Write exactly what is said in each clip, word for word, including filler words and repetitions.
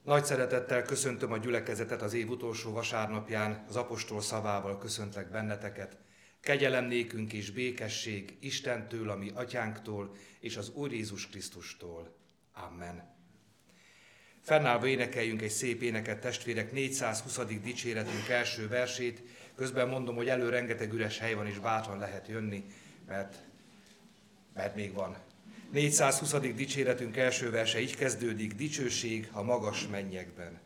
Nagy szeretettel köszöntöm a gyülekezetet az év utolsó vasárnapján, az apostol szavával köszöntlek benneteket. Kegyelem nékünk és békesség Istentől, a mi atyánktól és az Úr Jézus Krisztustól. Amen. Fennállva énekeljünk egy szép éneket, testvérek, négyszázhuszadik dicséretünk első versét. Közben mondom, hogy elő rengeteg üres hely van, és bátran lehet jönni, mert, mert még van. négyszázhuszadik dicséretünk első verse így kezdődik: dicsőség a magas mennyekben.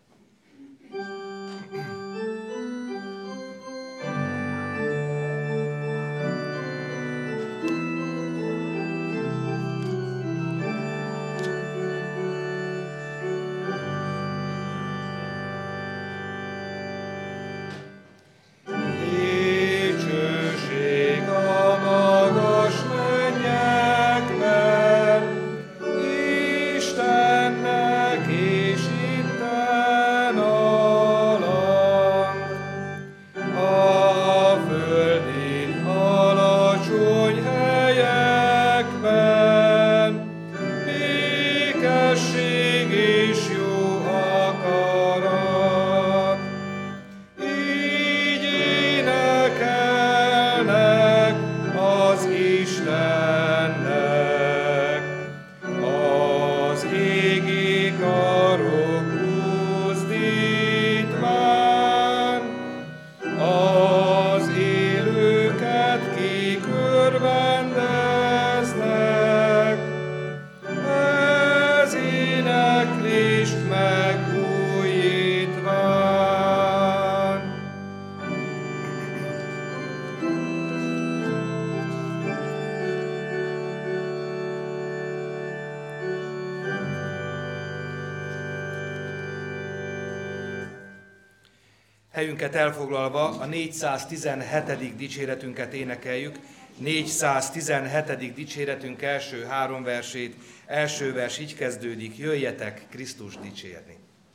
Helyünket elfoglalva a négyszáztizenhetedik dicséretünket énekeljük. négyszáztizenhetedik dicséretünk első három versét. Első vers így kezdődik: jöjjetek Krisztus dicsérni.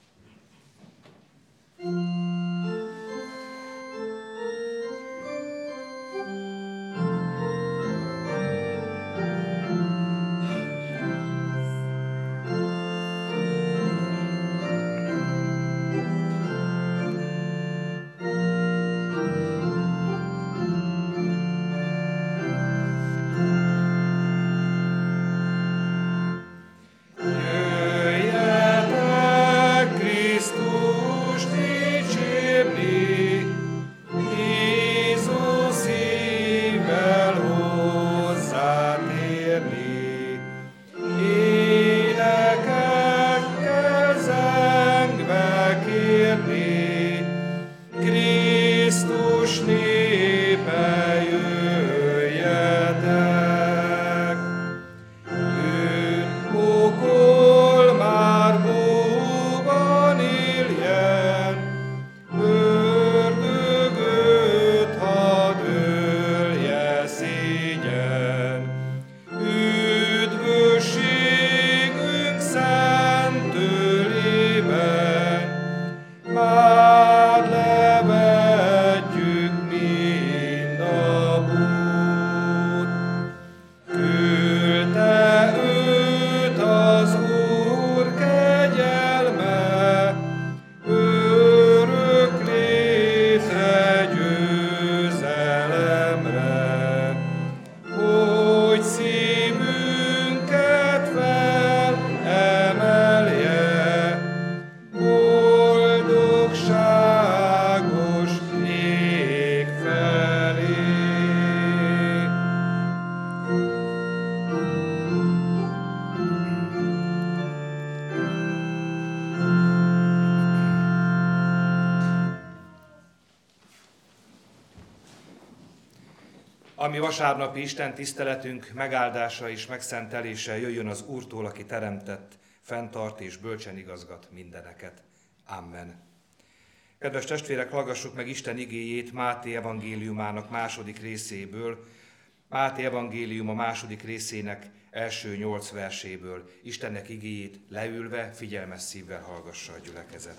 A mi vasárnapi Isten tiszteletünk megáldása és megszentelése jöjjön az Úrtól, aki teremtett, fenntart és bölcsen igazgat mindeneket. Amen. Kedves testvérek, hallgassuk meg Isten igéjét Máté evangéliumának második részéből. Máté evangélium a második részének első nyolc verséből. Istennek igéjét leülve, figyelmes szívvel hallgassa a gyülekezet.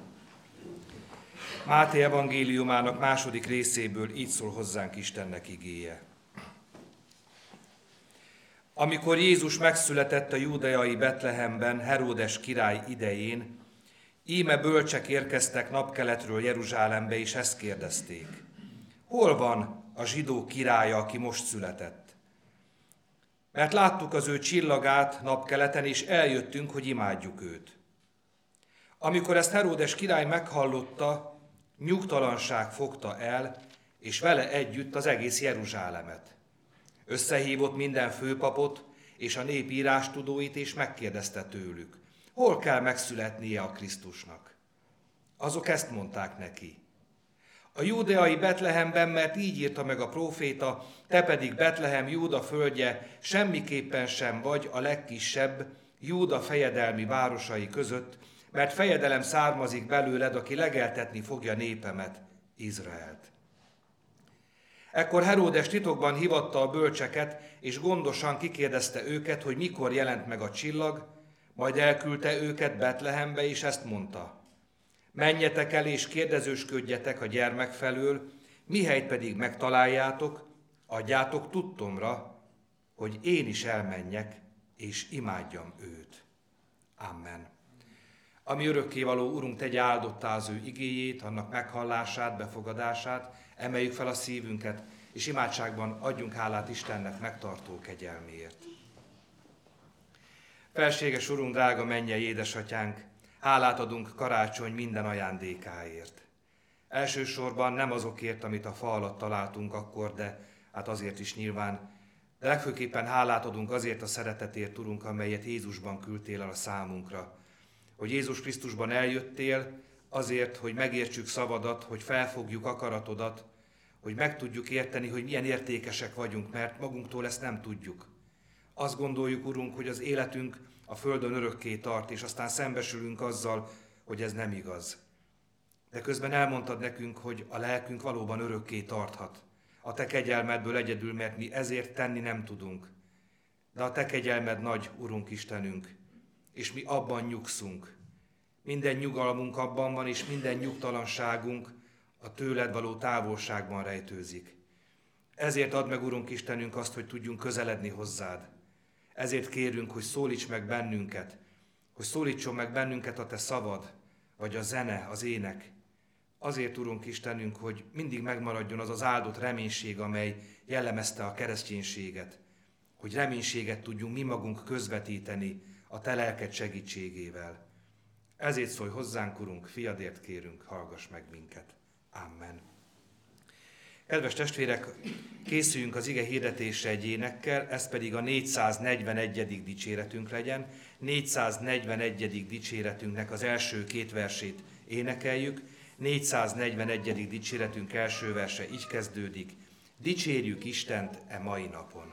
Máté evangéliumának második részéből így szól hozzánk Istennek igéje. Amikor Jézus megszületett a júdeai Betlehemben Heródes király idején, Íme bölcsek érkeztek napkeletről Jeruzsálembe, és ezt kérdezték: hol van a zsidó királya, aki most született? Mert láttuk az ő csillagát napkeleten, és eljöttünk, hogy imádjuk őt. Amikor ezt Heródes király meghallotta, nyugtalanság fogta el, és vele együtt az egész Jeruzsálemet. Összehívott minden főpapot és a nép írástudóit, és megkérdezte tőlük: hol kell megszületnie a Krisztusnak? Azok ezt mondták neki: a júdeai Betlehemben, mert így írta meg a próféta, te pedig Betlehem, Júda földje, semmiképpen sem vagy a legkisebb Júda fejedelmi városai között, mert fejedelem származik belőled, aki legeltetni fogja népemet, Izraelt. Ekkor Heródes titokban hívatta a bölcseket, és gondosan kikérdezte őket, hogy mikor jelent meg a csillag, majd elküldte őket Betlehembe, és ezt mondta: menjetek el, és kérdezősködjetek a gyermek felől, mihelyt pedig megtaláljátok, adjátok tudtomra, hogy én is elmenjek, és imádjam őt. Amen. Ami örökkévaló Urunk, tegye áldottá az ő igéjét, annak meghallását, befogadását, emeljük fel a szívünket, és imádságban adjunk hálát Istennek megtartó kegyelméért. Felséges Urunk, drága mennyei édesatyánk, hálát adunk karácsony minden ajándékáért. Elsősorban nem azokért, amit a fa alatt találtunk akkor, de hát azért is nyilván, de legfőképpen hálát adunk azért a szeretetért, Urunk, amelyet Jézusban küldtél el a számunkra. Hogy Jézus Krisztusban eljöttél azért, hogy megértsük szavadat, hogy felfogjuk akaratodat, hogy meg tudjuk érteni, hogy milyen értékesek vagyunk, mert magunktól ezt nem tudjuk. Azt gondoljuk, Urunk, hogy az életünk a földön örökké tart, és aztán szembesülünk azzal, hogy ez nem igaz. De közben elmondtad nekünk, hogy a lelkünk valóban örökké tarthat. A te kegyelmedből egyedül, mert mi ezért tenni nem tudunk. De a te kegyelmed nagy, Urunk Istenünk, és mi abban nyugszunk. Minden nyugalmunk abban van, és minden nyugtalanságunk a tőled való távolságban rejtőzik. Ezért add meg, Urunk Istenünk, azt, hogy tudjunk közeledni hozzád. Ezért kérünk, hogy szólíts meg bennünket, hogy szólítson meg bennünket a te szavad, vagy a zene, az ének. Azért, Urunk Istenünk, hogy mindig megmaradjon az az áldott reménység, amely jellemezte a kereszténységet, hogy reménységet tudjunk mi magunk közvetíteni a te lelked segítségével. Ezért szólj hozzánk, Urunk, fiadért kérünk, hallgass meg minket. Amen. Kedves testvérek, készüljünk az ige hirdetésre egy énekkel, ez pedig a négyszáznegyvenegyedik dicséretünk legyen. négyszáznegyvenegyedik dicséretünknek az első két versét énekeljük. négyszáznegyvenegyedik dicséretünk első verse így kezdődik: dicsérjük Istent e mai napon.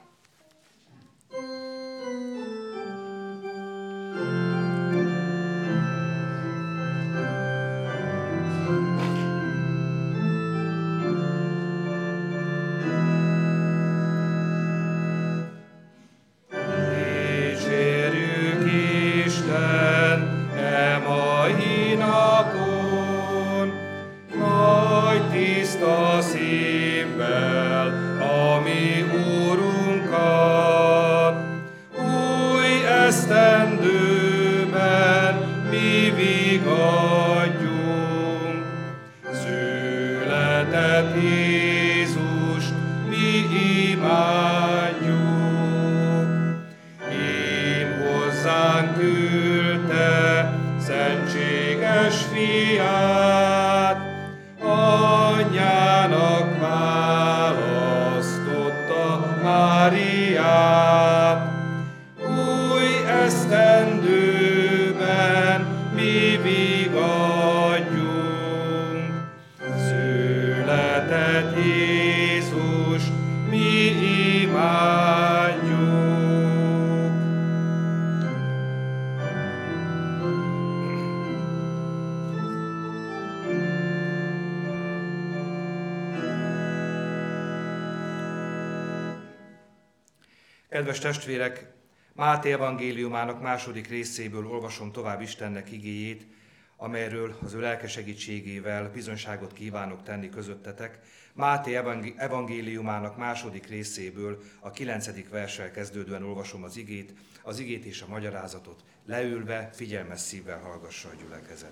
Kedves testvérek, Máté evangéliumának második részéből olvasom tovább Istennek igéjét, amelyről az ő lelke segítségével bizonyságot kívánok tenni közöttetek. Máté evangéliumának második részéből a kilencedik verssel kezdődően olvasom az igét, az igét és a magyarázatot leülve figyelmes szívvel hallgassa a gyülekezet.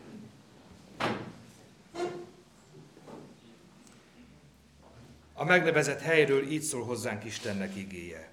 A megnevezett helyről így szól hozzánk Istennek igéje.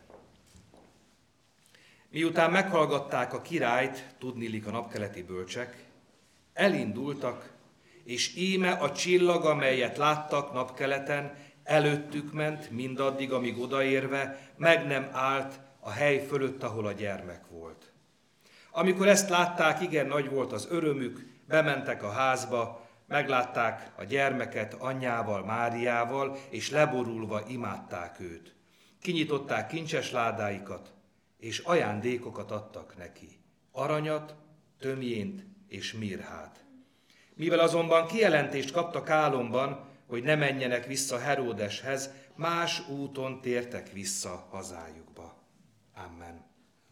Miután meghallgatták a királyt, tudniillik a napkeleti bölcsek, elindultak, és íme a csillag, amelyet láttak napkeleten, előttük ment mindaddig, amíg odaérve meg nem állt a hely fölött, ahol a gyermek volt. Amikor ezt látták, igen nagy volt az örömük, bementek a házba, meglátták a gyermeket anyjával, Máriával, és leborulva imádták őt. Kinyitották kincses ládáikat, és ajándékokat adtak neki, aranyat, tömjént és mirhát. Mivel azonban kijelentést kaptak álomban, hogy ne menjenek vissza Heródeshez, más úton tértek vissza hazájukba. Amen.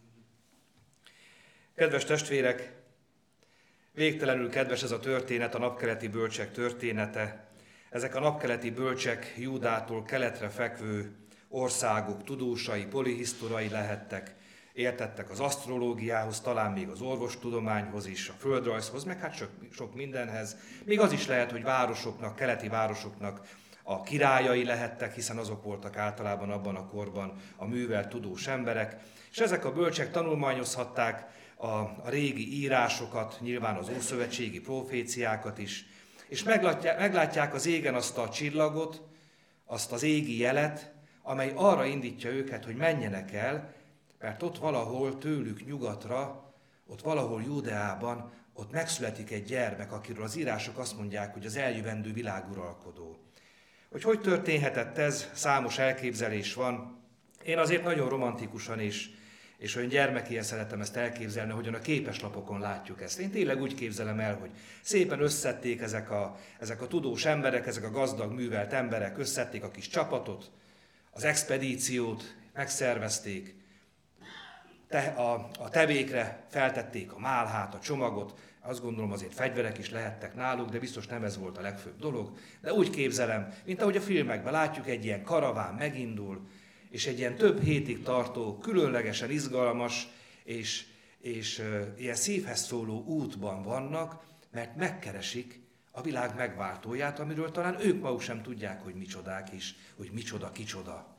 Kedves testvérek, végtelenül kedves ez a történet, a napkeleti bölcsek története. Ezek a napkeleti bölcsek Júdától keletre fekvő országok tudósai, polihisztorai lehettek, értettek az asztrológiához, talán még az orvostudományhoz is, a földrajzhoz, meg hát sok, sok mindenhez. Még az is lehet, hogy városoknak, keleti városoknak a királyai lehettek, hiszen azok voltak általában abban a korban a művelt tudós emberek. És ezek a bölcsek tanulmányozhatták a, a régi írásokat, nyilván az ószövetségi proféciákat is, és meglátják, meglátják az égen azt a csillagot, azt az égi jelet, amely arra indítja őket, hogy menjenek el, mert ott valahol tőlük nyugatra, ott valahol Júdeában, ott megszületik egy gyermek, akiről az írások azt mondják, hogy az eljövendő világuralkodó. Hogy hogy történhetett ez, számos elképzelés van. Én azért nagyon romantikusan és, és olyan gyermekien szeretem ezt elképzelni, hogyan a képeslapokon látjuk ezt. Én tényleg úgy képzelem el, hogy szépen összették ezek a, ezek a tudós emberek, ezek a gazdag, művelt emberek, összették a kis csapatot, az expedíciót, megszervezték, Te, a, a tevékre feltették a málhát, a csomagot, azt gondolom azért fegyverek is lehettek náluk, de biztos nem ez volt a legfőbb dolog. De úgy képzelem, mint ahogy a filmekben látjuk, egy ilyen karaván megindul, és egy ilyen több hétig tartó, különlegesen izgalmas és, és uh, ilyen szívhez szóló útban vannak, mert megkeresik a világ megváltóját, amiről talán ők maguk sem tudják, hogy micsodák is, hogy micsoda, kicsoda.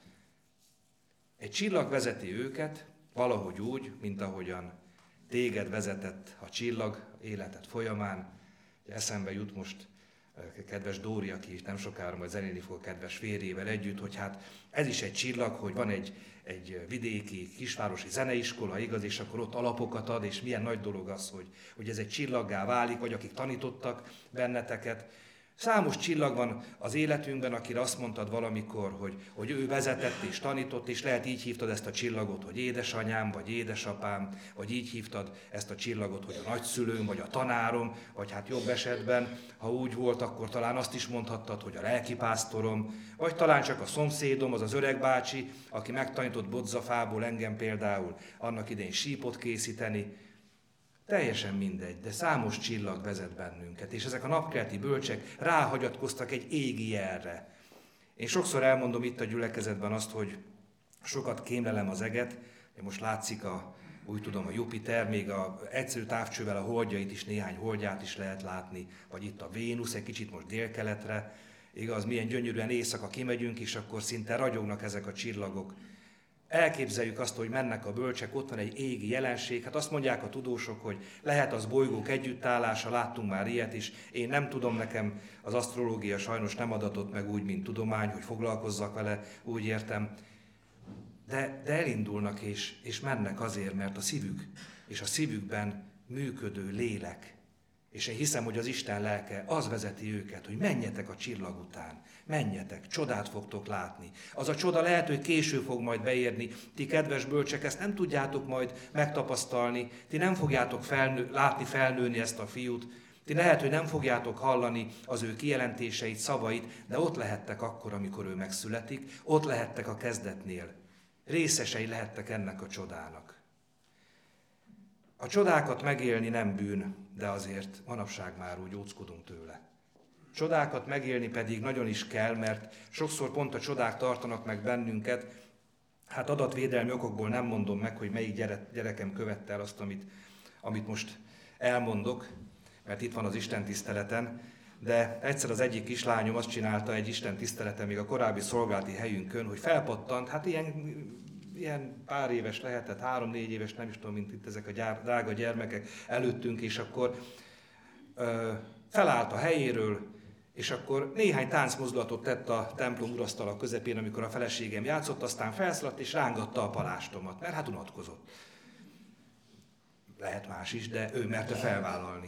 Egy csillag vezeti őket, valahogy úgy, mint ahogyan téged vezetett a csillag életed folyamán. Eszembe jut most kedves Dóri, aki nem sokára majd zenélni fog kedves férjével együtt, hogy hát ez is egy csillag, hogy van egy, egy vidéki, kisvárosi zeneiskola, igaz, és akkor ott alapokat ad, és milyen nagy dolog az, hogy, hogy ez egy csillaggá válik, vagy akik tanítottak benneteket. Számos csillag van az életünkben, akire azt mondtad valamikor, hogy, hogy ő vezetett és tanított, és lehet így hívtad ezt a csillagot, hogy édesanyám, vagy édesapám, vagy így hívtad ezt a csillagot, hogy a nagyszülőm, vagy a tanárom, vagy hát jobb esetben, ha úgy volt, akkor talán azt is mondhattad, hogy a lelkipásztorom, vagy talán csak a szomszédom, az az öreg bácsi, aki megtanított bodzafából engem például annak idején sípot készíteni. Teljesen mindegy, de számos csillag vezet bennünket, és ezek a napkeleti bölcsek ráhagyatkoztak egy égi jelre. Én sokszor elmondom itt a gyülekezetben azt, hogy sokat kémlelem az eget, most látszik a, úgy tudom, a Jupiter, még a egyszerű távcsővel a holdjait is, néhány holdját is lehet látni, vagy itt a Vénusz, egy kicsit most délkeletre, igaz, milyen gyönyörűen éjszaka kimegyünk, és akkor szinte ragyognak ezek a csillagok. Elképzeljük azt, hogy mennek a bölcsek, ott van egy égi jelenség, hát azt mondják a tudósok, hogy lehet az bolygók együttállása, láttunk már ilyet is. Én nem tudom, nekem az asztrológia sajnos nem adatott meg úgy, mint tudomány, hogy foglalkozzak vele, úgy értem. De, de elindulnak és, és mennek azért, mert a szívük és a szívükben működő lélek. És én hiszem, hogy az Isten lelke az vezeti őket, hogy menjetek a csillag után, menjetek, csodát fogtok látni. Az a csoda lehet, hogy később fog majd beérni. Ti kedves bölcsek, ezt nem tudjátok majd megtapasztalni, ti nem fogjátok felnő, látni felnőni ezt a fiút, ti lehet, hogy nem fogjátok hallani az ő kijelentéseit, szavait, de ott lehettek akkor, amikor ő megszületik, ott lehettek a kezdetnél. Részesei lehettek ennek a csodának. A csodákat megélni nem bűn, de azért manapság már úgy óckodunk tőle. Csodákat megélni pedig nagyon is kell, mert sokszor pont a csodák tartanak meg bennünket. Hát adatvédelmi okokból nem mondom meg, hogy melyik gyere, gyerekem követte el azt, amit amit most elmondok, mert itt van az Isten tiszteleten, de egyszer az egyik kislányom azt csinálta egy Isten tiszteleten, még a korábbi szolgálati helyünkön, hogy felpattant, hát ilyen, ilyen pár éves lehetett, három-négy éves, nem is tudom, mint itt ezek a gyár, drága gyermekek előttünk, és akkor ö, felállt a helyéről, és akkor néhány táncmozdulatot tett a templom urasztala közepén, amikor a feleségem játszott, aztán felszaladt és rángatta a palástomat, mert hát unatkozott. Lehet más is, de ő merte felvállalni.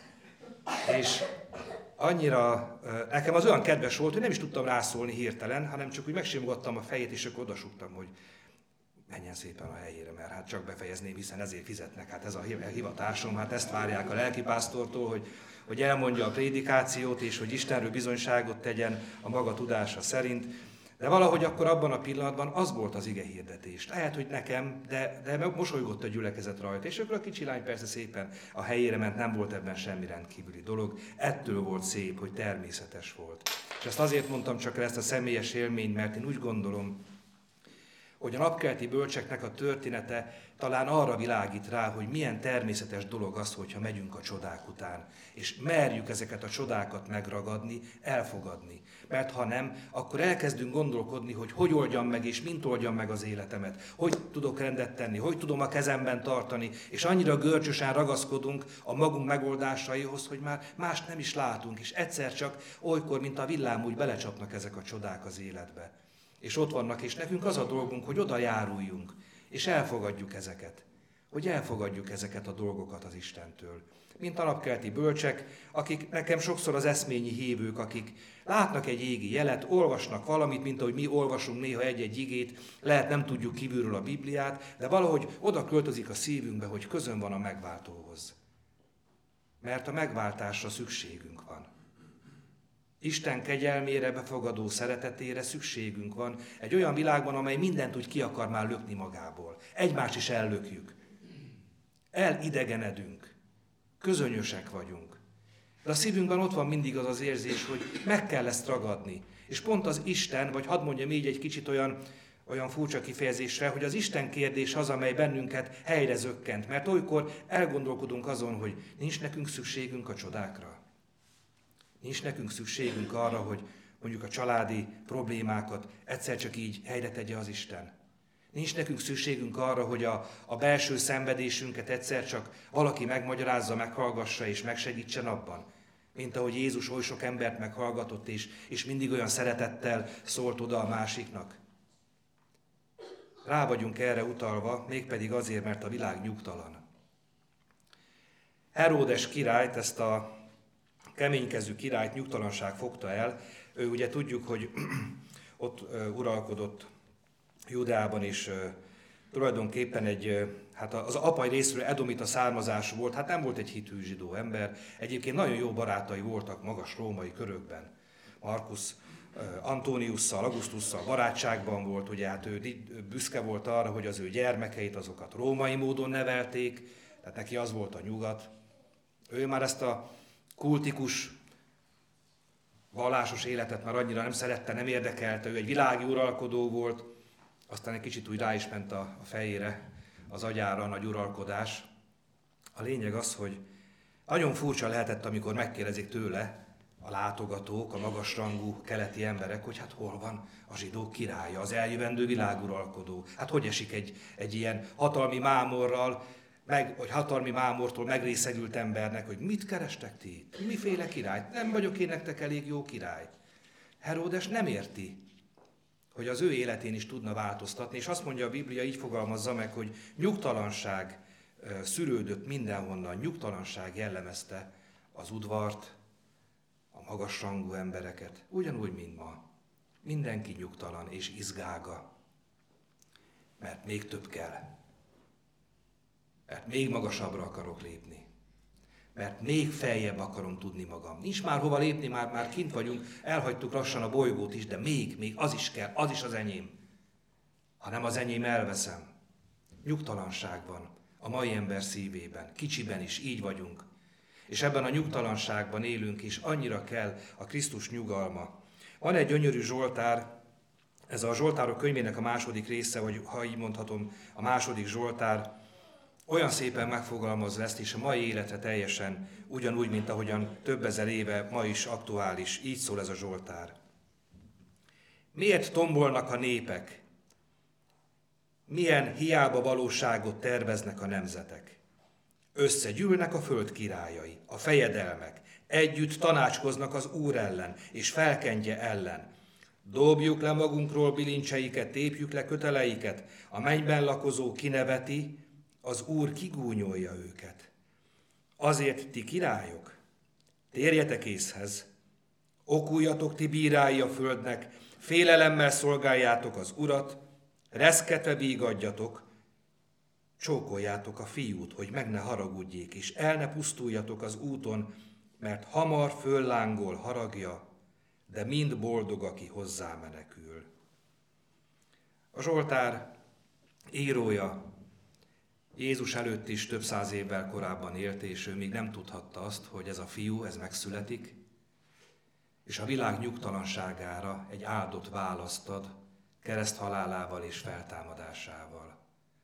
És annyira, nekem az olyan kedves volt, hogy nem is tudtam rászólni hirtelen, hanem csak úgy megsimogattam a fejét, és akkor odasúgtam, hogy menjen szépen a helyére, mert hát csak befejezném, hiszen ezért fizetnek, hát ez a hivatásom, hát ezt várják a lelkipásztortól, hogy, hogy elmondja a prédikációt, és hogy Istenről bizonyságot tegyen a maga tudása szerint. De valahogy akkor abban a pillanatban az volt az ige hirdetés. Lehet, hogy nekem, de, de mosolygott a gyülekezet rajta. És akkor a kicsi lány persze szépen a helyére ment, nem volt ebben semmi rendkívüli dolog. Ettől volt szép, hogy természetes volt. És ezt azért mondtam csak el ezt a személyes élményt, mert én úgy gondolom, hogy a napkelti bölcseknek a története talán arra világít rá, hogy milyen természetes dolog az, hogyha megyünk a csodák után, és merjük ezeket a csodákat megragadni, elfogadni. Mert ha nem, akkor elkezdünk gondolkodni, hogy hogy oldjam meg, és mint oldjam meg az életemet, hogy tudok rendet tenni, hogy tudom a kezemben tartani, és annyira görcsösen ragaszkodunk a magunk megoldásaihoz, hogy már mást nem is látunk, és egyszer csak olykor, mint a villám, úgy belecsapnak ezek a csodák az életbe. És ott vannak, és nekünk az a dolgunk, hogy oda járuljunk, és elfogadjuk ezeket. Hogy elfogadjuk ezeket a dolgokat az Istentől. Mint a napkelti bölcsek, akik nekem sokszor az eszményi hívők, akik látnak egy égi jelet, olvasnak valamit, mint ahogy mi olvasunk néha egy-egy igét, lehet nem tudjuk kívülről a Bibliát, de valahogy oda költözik a szívünkbe, hogy közön van a megváltóhoz. Mert a megváltásra szükségünk van. Isten kegyelmére, befogadó szeretetére szükségünk van egy olyan világban, amely mindent úgy ki akar már lökni magából. Egymást is ellökjük. Elidegenedünk. Közönyösek vagyunk. De a szívünkben ott van mindig az az érzés, hogy meg kell ezt ragadni. És pont az Isten, vagy hadd mondjam így egy kicsit olyan, olyan furcsa kifejezésre, hogy az Isten kérdés az, amely bennünket helyre zökkent. Mert olykor elgondolkodunk azon, hogy nincs nekünk szükségünk a csodákra. Nincs nekünk szükségünk arra, hogy mondjuk a családi problémákat egyszer csak így helyre tegye az Isten. Nincs nekünk szükségünk arra, hogy a, a belső szenvedésünket egyszer csak valaki megmagyarázza, meghallgassa és megsegítsen abban. Mint ahogy Jézus oly sok embert meghallgatott, és, és mindig olyan szeretettel szólt oda a másiknak. Rá vagyunk erre utalva, mégpedig azért, mert a világ nyugtalan. Heródes királyt, ezt a keménykezű királyt nyugtalanság fogta el. Ő ugye tudjuk, hogy ott uralkodott Judeában, és tulajdonképpen egy, hát az apai részről edomita származású volt, hát nem volt egy hitű zsidó ember. Egyébként nagyon jó barátai voltak magas római körökben. Marcus Antoniusszal, Augusztusszal barátságban volt, ugye hát ő büszke volt arra, hogy az ő gyermekeit, azokat római módon nevelték, tehát neki az volt a nyugat. Ő már ezt a kultikus, vallásos életet már annyira nem szerette, nem érdekelte, ő egy világi uralkodó volt, aztán egy kicsit úgy rá is ment a fejére, az agyára a nagy uralkodás. A lényeg az, hogy nagyon furcsa lehetett, amikor megkérdezik tőle a látogatók, a magasrangú keleti emberek, hogy hát hol van a zsidók királya, az eljövendő világuralkodó. Hát hogy esik egy, egy ilyen hatalmi mámorral, meg, vagy hatalmi mámortól megrészegült embernek, hogy mit kerestek ti itt? Miféle király? Nem vagyok én nektek elég jó király. Heródes nem érti, hogy az ő életén is tudna változtatni, és azt mondja a Biblia, így fogalmazza meg, hogy nyugtalanság szűrődött mindenhonnan, nyugtalanság jellemezte az udvart, a magasrangú embereket, ugyanúgy, mint ma. Mindenki nyugtalan és izgága, mert még több kell. Mert még magasabbra akarok lépni. Mert még feljebb akarom tudni magam. Nincs már hova lépni, már, már kint vagyunk, elhagytuk lassan a bolygót is, de még, még az is kell, az is az enyém. Ha nem az enyém, elveszem. Nyugtalanság van a mai ember szívében, kicsiben is, így vagyunk. És ebben a nyugtalanságban élünk, és annyira kell a Krisztus nyugalma. Van egy gyönyörű Zsoltár, ez a Zsoltárok könyvének a második része, vagy ha így mondhatom, a második Zsoltár, olyan szépen megfogalmazza ezt is a mai életre teljesen, ugyanúgy, mint ahogyan több ezer éve ma is aktuális. Így szól ez a Zsoltár. Miért tombolnak a népek? Milyen hiába valóságot terveznek a nemzetek? Összegyűlnek a föld királyai, a fejedelmek, együtt tanácskoznak az Úr ellen és felkentje ellen. Dobjuk le magunkról bilincseiket, tépjük le köteleiket, a mennyben lakozó kineveti, az Úr kigúnyolja őket. Azért ti királyok, térjetek észhez, okuljatok ti bírái a földnek, félelemmel szolgáljátok az Urat, reszketve bígadjatok, csókoljátok a fiút, hogy meg ne haragudjék, és el ne pusztuljatok az úton, mert hamar föllángol haragja, de mind boldog, aki hozzá menekül. A Zsoltár írója Jézus előtt is több száz évvel korábban élt, és ő még nem tudhatta azt, hogy ez a fiú, ez megszületik, és a világ nyugtalanságára egy áldott választ ad kereszthalálával és feltámadásával.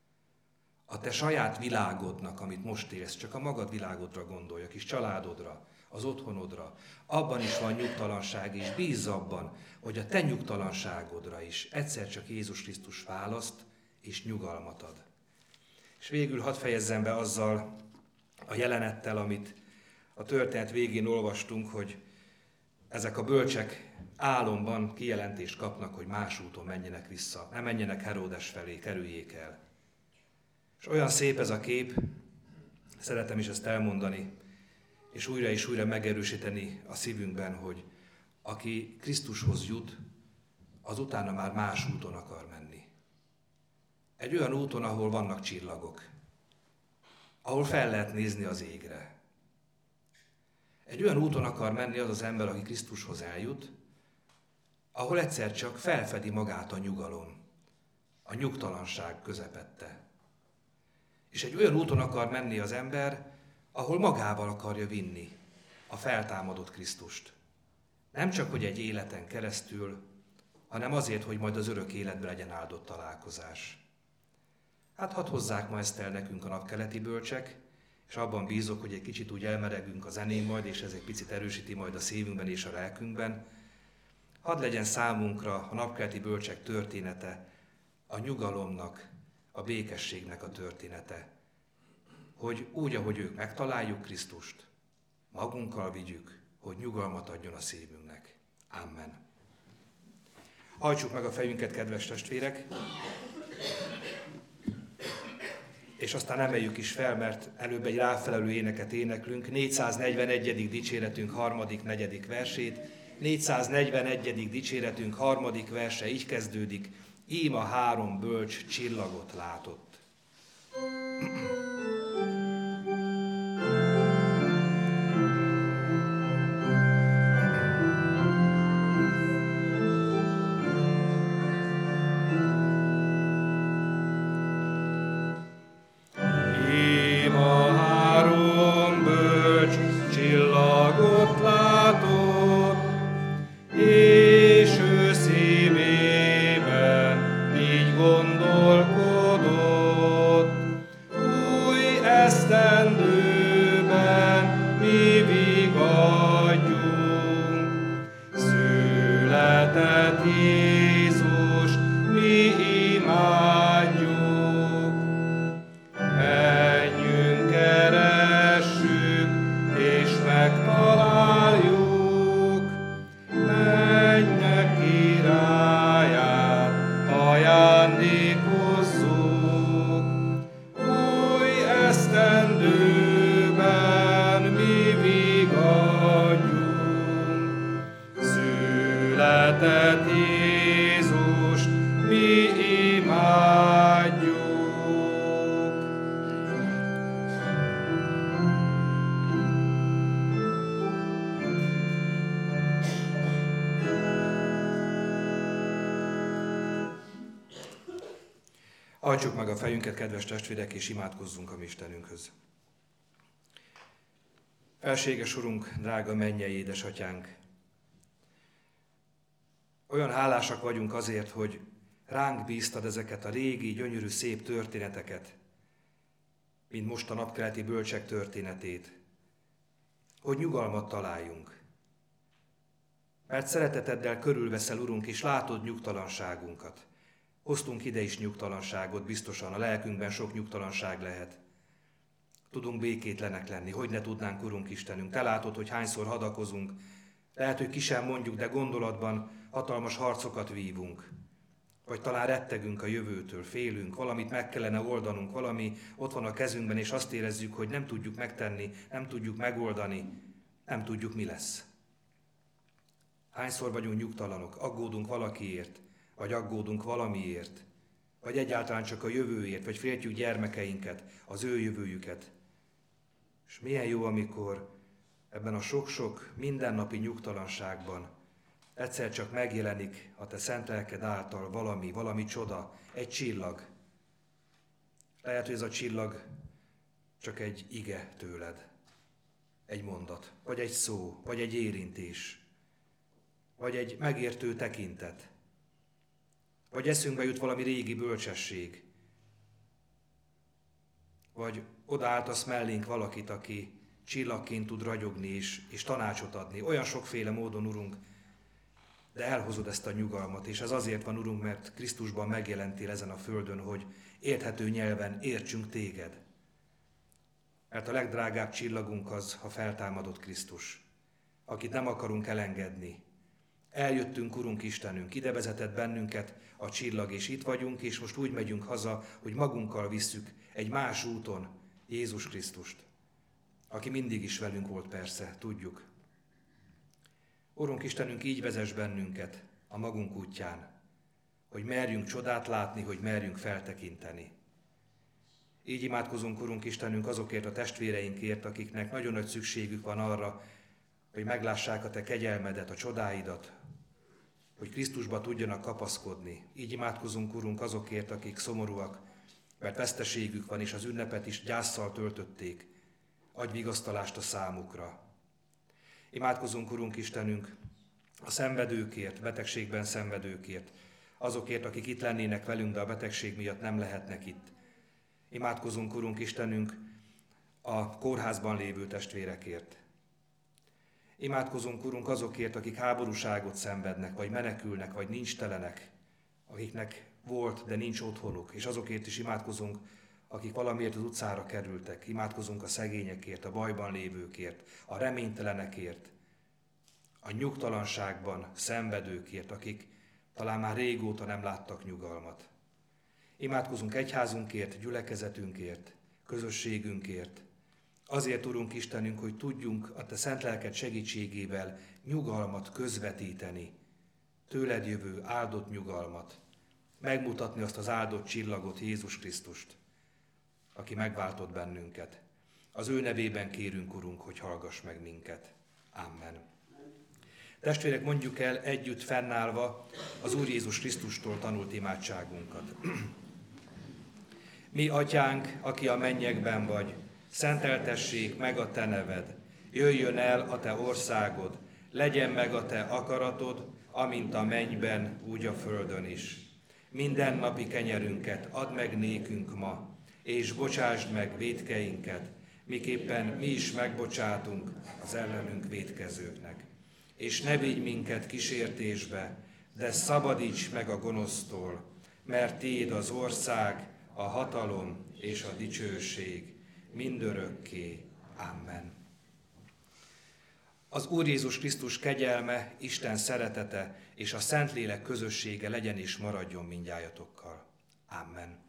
A te saját világodnak, amit most élsz, csak a magad világodra gondolj, a kis családodra, az otthonodra, abban is van nyugtalanság, és bízz abban, hogy a te nyugtalanságodra is egyszer csak Jézus Krisztus választ és nyugalmat ad. És végül hadd fejezzem be azzal a jelenettel, amit a történet végén olvastunk, hogy ezek a bölcsek álomban kijelentést kapnak, hogy más úton menjenek vissza, ne menjenek Heródes felé, kerüljék el. És olyan szép ez a kép, szeretem is ezt elmondani, és újra és újra megerősíteni a szívünkben, hogy aki Krisztushoz jut, az utána már más úton akar menni. Egy olyan úton, ahol vannak csillagok, ahol fel lehet nézni az égre. Egy olyan úton akar menni az az ember, aki Krisztushoz eljut, ahol egyszer csak felfedi magát a nyugalom, a nyugtalanság közepette. És egy olyan úton akar menni az ember, ahol magával akarja vinni a feltámadott Krisztust. Nem csak, hogy egy életen keresztül, hanem azért, hogy majd az örök életben legyen áldott találkozás. Hát hadd hozzák ma ezt el nekünk a napkeleti bölcsek, és abban bízok, hogy egy kicsit úgy elmeregünk a zenén majd, és ez egy picit erősíti majd a szívünkben és a lelkünkben. Hadd legyen számunkra a napkeleti bölcsek története, a nyugalomnak, a békességnek a története, hogy úgy, ahogy ők megtaláljuk Krisztust, magunkkal vigyük, hogy nyugalmat adjon a szívünknek. Amen. Hajtsuk meg a fejünket, kedves testvérek, és aztán emeljük is fel, mert előbb egy ráfelelő éneket éneklünk, négyszáznegyvenegyedik dicséretünk harmadik, negyedik versét, négyszáznegyvenegyedik dicséretünk harmadik verse így kezdődik, ím a három bölcs csillagot látott. Hajtsuk meg a fejünket, kedves testvérek, és imádkozzunk a mi Istenünkhöz. Felséges Urunk, drága mennyei édesatyánk! Olyan hálásak vagyunk azért, hogy ránk bíztad ezeket a régi, gyönyörű, szép történeteket. mint most a napkeleti bölcsek történetét, hogy nyugalmat találjunk. Mert szereteteddel körülveszel, Urunk, és látod nyugtalanságunkat. Hoztunk ide is nyugtalanságot, biztosan a lelkünkben sok nyugtalanság lehet. Tudunk békétlenek lenni, hogy ne tudnánk, Urunk Istenünk. Te látod, hogy hányszor hadakozunk, lehet, hogy ki sem mondjuk, de gondolatban hatalmas harcokat vívunk. Vagy talán rettegünk a jövőtől, félünk, valamit meg kellene oldanunk, valami ott van a kezünkben, és azt érezzük, hogy nem tudjuk megtenni, nem tudjuk megoldani, nem tudjuk, mi lesz. Hányszor vagyunk nyugtalanok, aggódunk valakiért, vagy aggódunk valamiért, vagy egyáltalán csak a jövőért, vagy féltjük gyermekeinket, az ő jövőjüket. És milyen jó, amikor ebben a sok-sok mindennapi nyugtalanságban egyszer csak megjelenik a te szent lelked által valami, valami csoda, egy csillag. Lehet, hogy ez a csillag csak egy ige tőled, egy mondat, vagy egy szó, vagy egy érintés, vagy egy megértő tekintet, vagy eszünkbe jut valami régi bölcsesség, vagy odaálltasz mellénk valakit, aki csillagként tud ragyogni és, és tanácsot adni. Olyan sokféle módon, Urunk, de elhozod ezt a nyugalmat, és ez azért van, Urunk, mert Krisztusban megjelentél ezen a földön, hogy érthető nyelven értsünk téged. Mert a legdrágább csillagunk az, ha feltámadott Krisztus, akit nem akarunk elengedni. Eljöttünk, Urunk Istenünk, ide vezetett bennünket a csillag, és itt vagyunk, és most úgy megyünk haza, hogy magunkkal visszük egy más úton Jézus Krisztust, aki mindig is velünk volt, persze, tudjuk. Urunk Istenünk, így vezess bennünket a magunk útján, hogy merjünk csodát látni, hogy merjünk feltekinteni. Így imádkozunk, Urunk Istenünk, azokért a testvéreinkért, akiknek nagyon nagy szükségük van arra, hogy meglássák a te kegyelmedet, a csodáidat, hogy Krisztusba tudjanak kapaszkodni. Így imádkozunk, Urunk, azokért, akik szomorúak, mert veszteségük van, és az ünnepet is gyásszal töltötték. Adj vigasztalást a számukra. Imádkozunk, Urunk Istenünk, a szenvedőkért, betegségben szenvedőkért, azokért, akik itt lennének velünk, de a betegség miatt nem lehetnek itt. Imádkozunk, Urunk Istenünk, a kórházban lévő testvérekért. Imádkozunk, Urunk, azokért, akik háborúságot szenvednek, vagy menekülnek, vagy nincs telenek, akiknek volt, de nincs otthonuk, és azokért is imádkozunk, akik valamiért az utcára kerültek. Imádkozunk a szegényekért, a bajban lévőkért, a reménytelenekért, a nyugtalanságban szenvedőkért, akik talán már régóta nem láttak nyugalmat. Imádkozunk egyházunkért, gyülekezetünkért, közösségünkért. Azért, Urunk Istenünk, hogy tudjunk a te szent lelked segítségével nyugalmat közvetíteni, tőled jövő áldott nyugalmat, megmutatni azt az áldott csillagot, Jézus Krisztust, aki megváltott bennünket. Az ő nevében kérünk, Urunk, hogy hallgass meg minket. Amen. Testvérek, mondjuk el együtt fennállva az Úr Jézus Krisztustól tanult imádságunkat. Mi, Atyánk, aki a mennyekben vagy, szenteltessék meg a te neved, jöjjön el a te országod, legyen meg a te akaratod, amint a mennyben, úgy a földön is. Minden napi kenyerünket add meg nékünk ma, és bocsásd meg vétkeinket, miképpen mi is megbocsátunk az ellenünk vétkezőknek. És ne vigy minket kísértésbe, de szabadíts meg a gonosztól, mert tiéd az ország, a hatalom és a dicsőség mindörökké. Amen. Az Úr Jézus Krisztus kegyelme, Isten szeretete és a Szentlélek közössége legyen és maradjon mindnyájatokkal. Amen.